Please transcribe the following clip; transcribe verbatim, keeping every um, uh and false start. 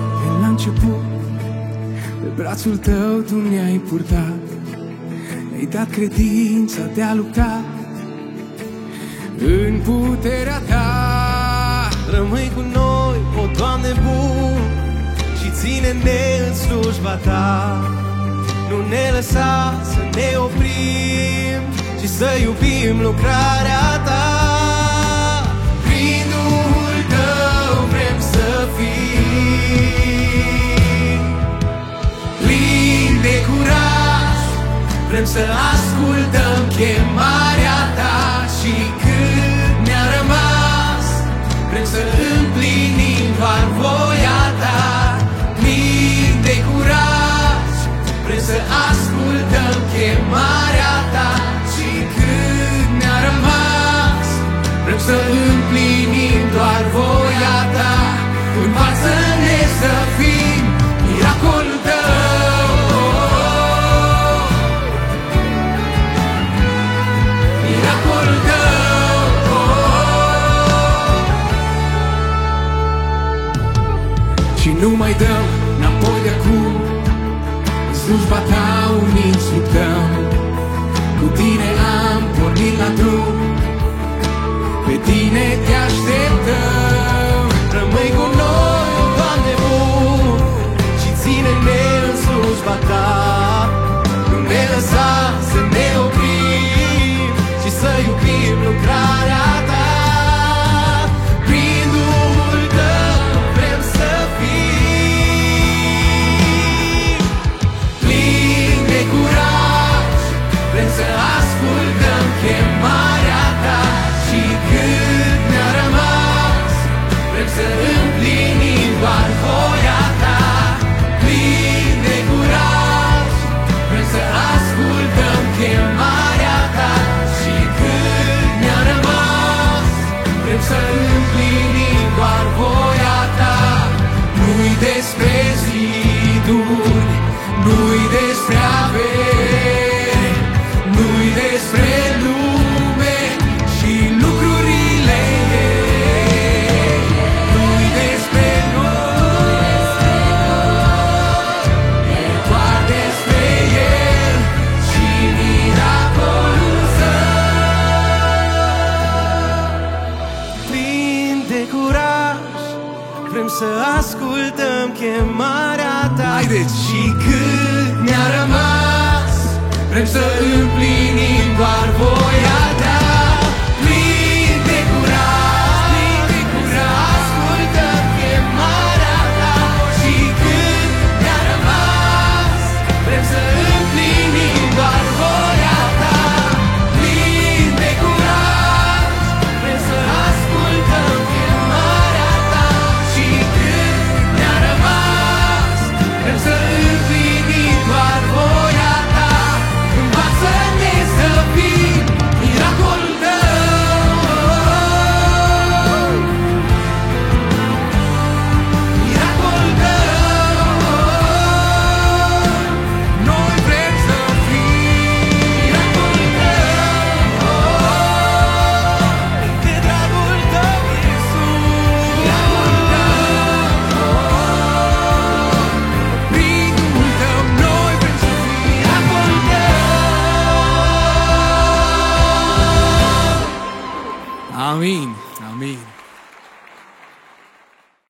la început, pe brațul tău tu mi-ai purtat, mi-ai dat credința de a lupta în puterea ta. Rămâi cu noi, o Doamne bun, și ține-ne în slujba ta. Nu ne lăsa să ne oprim, ci să iubim lucrarea ta. Prin Duhul tău vrem să fim plini de curaj, vrem să ascultăm chemarea ta. Și cât ne-a rămas, vrem să împlinim doar voia ta. Plini de curaj, vrem să ascultăm chemarea ta. Și cât ne-a rămas, vrem să împlinim doar voia ta. Învață-ne să fim miracolul tău, miracolul tău. Și nu mai dăm înapoi de acum, în slujba ta uniți luptăm. Cu tine am pornit la drum, pe tine te așteptăm. Rămâi cu noi, Doamne bun, și ține-ne în slujba ta. Nu ne lăsa să ne oprim, ci să iubim lucrarea ta. Prin Duhul tău vrem să fim plini de curaj, vrem să ascultăm chemarea ta. Și cât ne-a rămas, vrem să împlinim doar voia ta. Plini de curaj, vrem să ascultăm chemarea ta. Și cât ne-a rămas, vrem să împlinim doar voia ta. Nu-i despre ziduri, nu-i despre averi, nu-i despre lume și lucrurile ei. Nu-i despre noi, e doar despre El și miracolul său. Plini de curaj, vrem să ascultăm chemarea ta. Haideți! Și cât ne-a rămas, vrem să împlinim doar voia ta. Plini de curaj, plini de curaj, ascultăm chemarea ta. Și cât ne-a rămas, vrem să împlinim doar voia ta. Plini de curaj, vrem să ascultăm chemarea ta. Și cât ne-a rămas, vrem să împlinim doar voia ta. Învață-ne să fim miracolul tău, miracolul tău. Noi vrem să fim miracolul tău, de dragul tău, Iisus. Miracolul tău, prin Duhul tău, noi vrem să fim miracolul tău. Amin, amin.